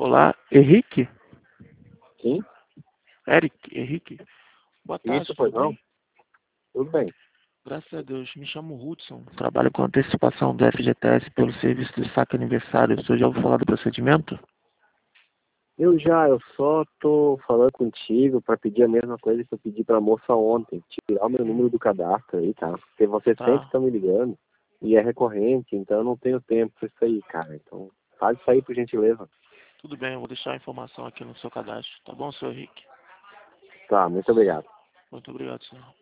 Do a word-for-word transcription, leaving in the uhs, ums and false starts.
Olá, Henrique? Sim? Eric, Henrique? Boa tarde, Isso, pois tudo não? bem? Tudo bem. Graças a Deus. Me chamo Hudson, trabalho com antecipação do F G T S pelo serviço de saque aniversário. Você já ouviu falar do procedimento? Eu já, eu só tô falando contigo para pedir a mesma coisa que eu pedi pra moça ontem, tirar o meu número do cadastro aí, tá? Porque você sempre Tá, tá me ligando e é recorrente, então eu não tenho tempo pra isso aí, cara. Então, faz isso aí por gentileza. tudo bem, eu vou deixar a informação aqui no seu cadastro. Tá bom, senhor Henrique? Tá, muito obrigado. Muito obrigado, senhor.